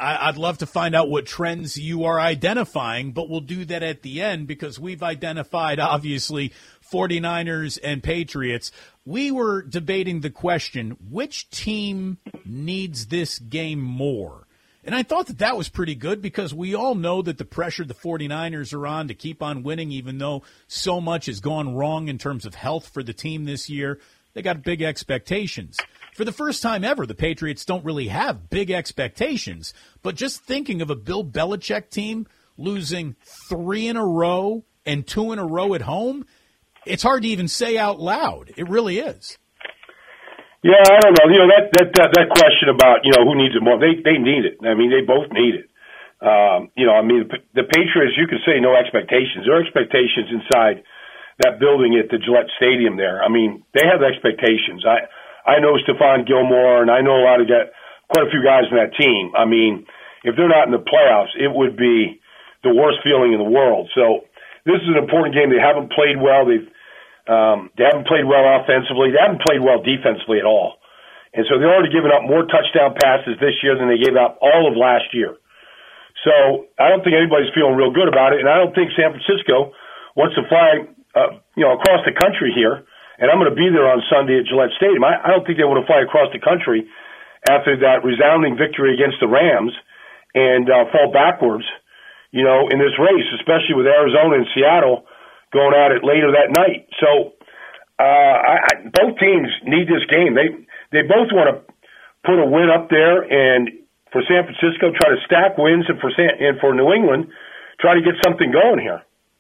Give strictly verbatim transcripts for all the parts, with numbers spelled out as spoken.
I, I'd love to find out what trends you are identifying, but we'll do that at the end because we've identified, obviously, 49ers and Patriots. We were debating the question, which team needs this game more? And I thought that that was pretty good because we all know that the pressure the 49ers are on to keep on winning, even though so much has gone wrong in terms of health for the team this year. They got big expectations. For the first time ever, the Patriots don't really have big expectations. But just thinking of a Bill Belichick team losing three in a row and two in a row at home, it's hard to even say out loud. It really is. Yeah, I don't know. You know, that that that, that question about, you know, who needs it more, they they need it. I mean, they both need it. Um, you know, I mean, the, the Patriots, you could say no expectations. There are expectations inside that building at the Gillette Stadium there. I mean, they have expectations. I I know Stephon Gilmore, and I know a lot of guys, quite a few guys in that team. I mean, if they're not in the playoffs, it would be the worst feeling in the world. So this is an important game. They haven't played well. They've Um, they haven't played well offensively. They haven't played well defensively at all. And so they're already giving up more touchdown passes this year than they gave up all of last year. So I don't think anybody's feeling real good about it. And I don't think San Francisco wants to fly, uh, you know, across the country here. And I'm going to be there on Sunday at Gillette Stadium. I, I don't think they want to fly across the country after that resounding victory against the Rams and uh, fall backwards, you know, in this race, especially with Arizona and Seattle going at it later that night. So uh, I, I, both teams need this game. They they both want to put a win up there, and for San Francisco, try to stack wins, and for San, and for New England, try to get something going here.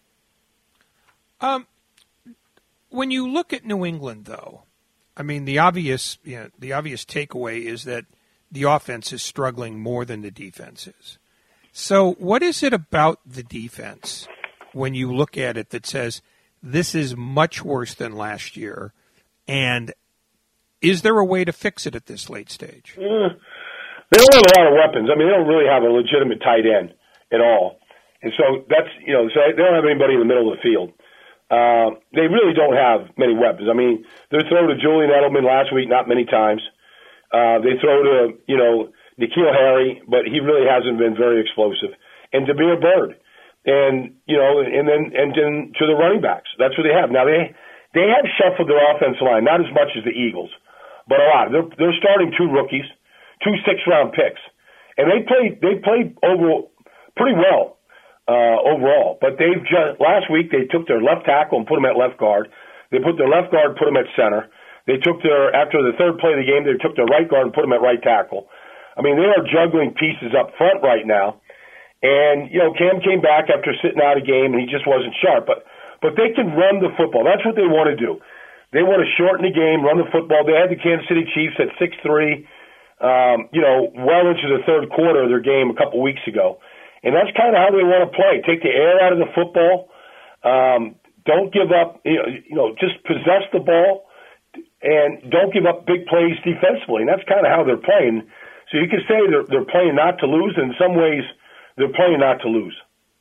Um, when you look at New England, though, I mean the obvious you know, the obvious takeaway is that the offense is struggling more than the defense is. So what is it about the defense when you look at it that says this is much worse than last year, and is there a way to fix it at this late stage? Uh, they don't have a lot of weapons. I mean, they don't really have a legitimate tight end at all. And so that's, you know, so they don't have anybody in the middle of the field. Uh, they really don't have many weapons. I mean, they throw to Julian Edelman last week, not many times. Uh, they throw to, you know, N'Keal Harry, but he really hasn't been very explosive. And Damiere Byrd. And, you know, and then and then to the running backs. That's what they have. Now, they they have shuffled their offensive line, not as much as the Eagles, but a lot. They're, they're starting two rookies, two six-round picks. And they played, they played over pretty well uh, overall. But they've just, last week they took their left tackle and put him at left guard. They put their left guard, put him at center. They took their, after the third play of the game, they took their right guard and put him at right tackle. I mean, they are juggling pieces up front right now. And, you know, Cam came back after sitting out a game, and he just wasn't sharp. But but they can run the football. That's what they want to do. They want to shorten the game, run the football. They had the Kansas City Chiefs at six three, um, you know, well into the third quarter of their game a couple weeks ago. And that's kind of how they want to play. Take the air out of the football. Um, don't give up, you know, you know, just possess the ball, and don't give up big plays defensively. And that's kind of how they're playing. So you can say they're, they're playing not to lose, and in some ways – they're playing not to lose.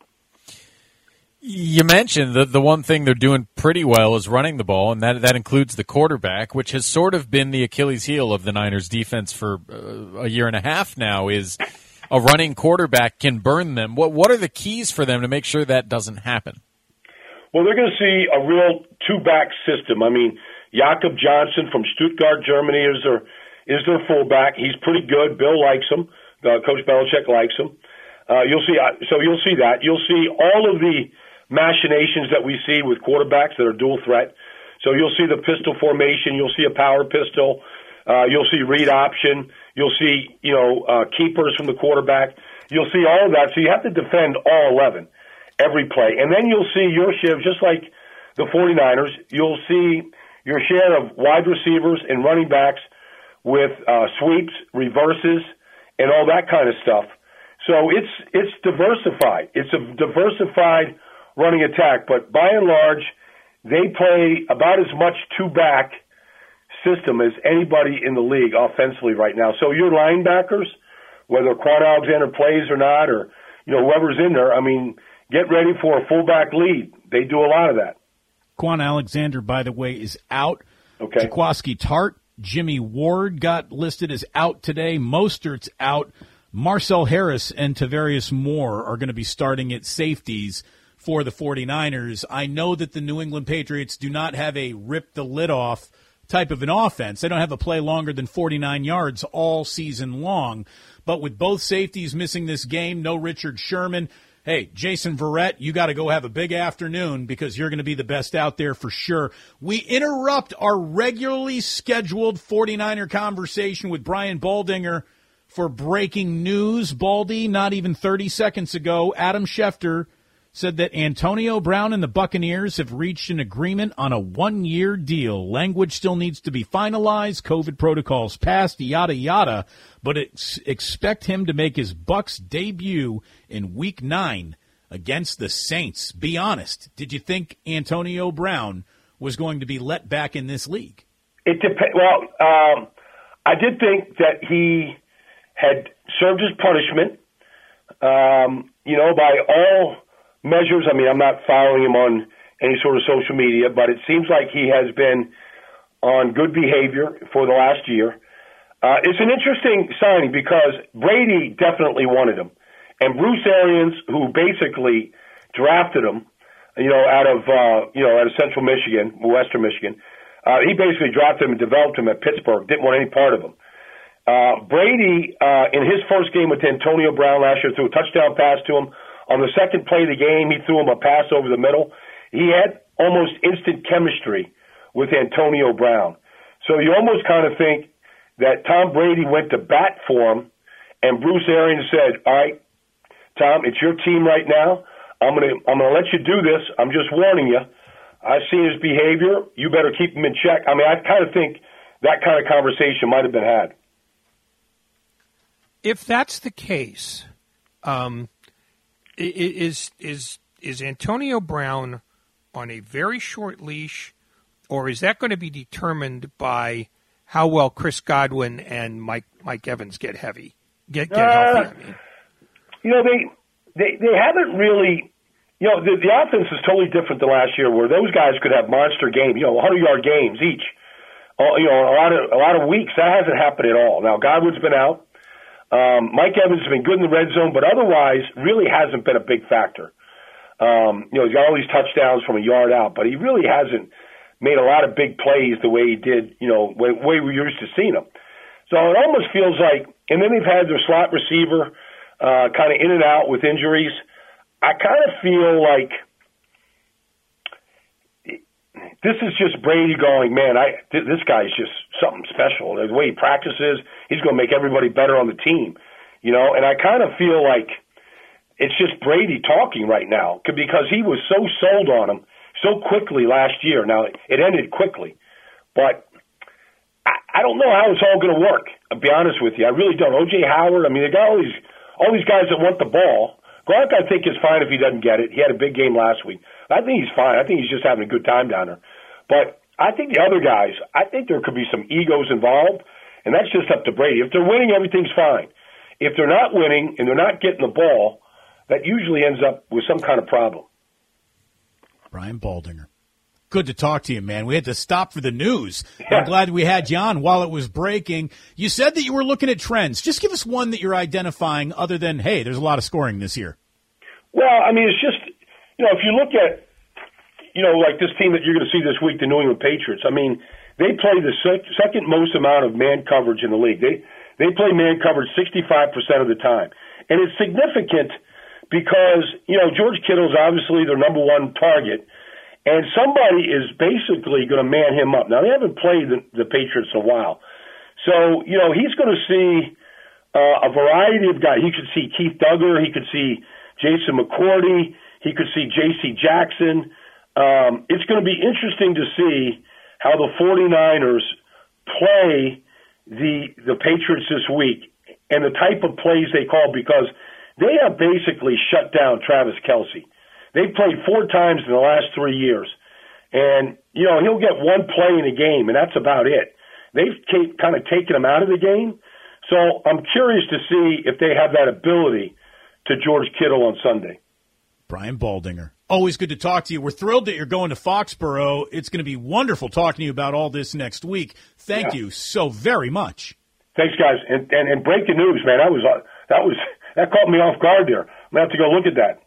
You mentioned that the one thing they're doing pretty well is running the ball, and that that includes the quarterback, which has sort of been the Achilles heel of the Niners' defense for uh, a year and a half now, is a running quarterback can burn them. What what are the keys for them to make sure that doesn't happen? Well, they're going to see a real two-back system. I mean, Jakob Johnson from Stuttgart, Germany, is their, is their fullback. He's pretty good. Bill likes him. Uh, Coach Belichick likes him. Uh, you'll see, so you'll see that. You'll see all of the machinations that we see with quarterbacks that are dual threat. So you'll see the pistol formation. You'll see a power pistol. Uh, you'll see read option. You'll see, you know, uh, keepers from the quarterback. You'll see all of that. So you have to defend all eleven every play. And then you'll see your share, just like the 49ers, you'll see your share of wide receivers and running backs with uh, sweeps, reverses, and all that kind of stuff. So it's it's diversified. It's a diversified running attack, but by and large, they play about as much two-back system as anybody in the league offensively right now. So your linebackers, whether Quan Alexander plays or not, or you know whoever's in there, I mean, get ready for a fullback lead. They do a lot of that. Quan Alexander, by the way, is out. Okay. Jaquiski Tart, Jimmy Ward got listed as out today. Mostert's out. Marcel Harris and Tavarius Moore are going to be starting at safeties for the 49ers. I know that the New England Patriots do not have a rip the lid off type of an offense. They don't have a play longer than forty-nine yards all season long. But with both safeties missing this game, no Richard Sherman, hey, Jason Verrett, you got to go have a big afternoon because you're going to be the best out there for sure. We interrupt our regularly scheduled 49er conversation with Brian Baldinger for breaking news. Baldy, not even thirty seconds ago, Adam Schefter said that Antonio Brown and the Buccaneers have reached an agreement on a one-year deal. Language still needs to be finalized, COVID protocols passed, yada, yada, but ex- expect him to make his Bucs debut in Week nine against the Saints. Be honest, did you think Antonio Brown was going to be let back in this league? It dep- Well, um, I did think that he had served his punishment, um, you know, by all measures. I mean, I'm not following him on any sort of social media, but it seems like he has been on good behavior for the last year. Uh, it's an interesting signing because Brady definitely wanted him. And Bruce Arians, who basically drafted him, you know, out of, uh, you know, out of Central Michigan, Western Michigan, uh, he basically drafted him and developed him at Pittsburgh, didn't want any part of him. Uh, Brady, uh, in his first game with Antonio Brown last year, threw a touchdown pass to him. On the second play of the game, he threw him a pass over the middle. He had almost instant chemistry with Antonio Brown. So you almost kind of think that Tom Brady went to bat for him, and Bruce Arians said, all right, Tom, it's your team right now. I'm going to I'm gonna let you do this. I'm just warning you. I've seen his behavior. You better keep him in check. I mean, I kind of think that kind of conversation might have been had. If that's the case, um, is is is Antonio Brown on a very short leash, or is that going to be determined by how well Chris Godwin and Mike Mike Evans get heavy, get get uh, healthy? I mean. You know, they they they haven't really. You know, the, the offense is totally different than last year, where those guys could have monster games. You know, hundred-yard games each. Uh, you know, a lot of a lot of weeks that hasn't happened at all. Now Godwin's been out. Um, Mike Evans has been good in the red zone, but otherwise really hasn't been a big factor. Um, you know, he's got all these touchdowns from a yard out, but he really hasn't made a lot of big plays the way he did, you know, way, way we used to seeing him. So it almost feels like, and then they've had their slot receiver uh, kind of in and out with injuries. I kind of feel like this is just Brady going, man, I this guy's just something special. The way he practices, he's going to make everybody better on the team, you know. And I kind of feel like it's just Brady talking right now because he was so sold on him so quickly last year. Now, it ended quickly, but I, I don't know how it's all going to work, I'll be honest with you. I really don't. O J Howard, I mean, they got all these, all these guys that want the ball. Gronk, I think, is fine if he doesn't get it. He had a big game last week. I think he's fine. I think he's just having a good time down there. But I think the other guys, I think there could be some egos involved, and that's just up to Brady. If they're winning, everything's fine. If they're not winning and they're not getting the ball, that usually ends up with some kind of problem. Brian Baldinger. Good to talk to you, man. We had to stop for the news. Yeah. I'm glad we had you on while it was breaking. You said that you were looking at trends. Just give us one that you're identifying other than, hey, there's a lot of scoring this year. Well, I mean, it's just, you know, if you look at, you know, like this team that you're going to see this week, the New England Patriots, I mean, they play the sec- second most amount of man coverage in the league. They they play man coverage sixty-five percent of the time. And it's significant because, you know, George Kittle's obviously their number one target, and somebody is basically going to man him up. Now, they haven't played the, the Patriots in a while. So, you know, he's going to see uh, a variety of guys. He could see Keith Duggar. He could see Jason McCourty. He could see J C Jackson. Um, it's going to be interesting to see how the 49ers play the the Patriots this week and the type of plays they call, because they have basically shut down Travis Kelce. They've played four times in the last three years. And, you know, he'll get one play in a game, and that's about it. They've t- kind of taken him out of the game. So I'm curious to see if they have that ability to George Kittle on Sunday. Brian Baldinger. Always good to talk to you. We're thrilled that you're going to Foxborough. It's going to be wonderful talking to you about all this next week. Thank yeah. you so very much. Thanks, guys. And, and and breaking news, man. That was that was that caught me off guard there. I'm gonna have to go look at that.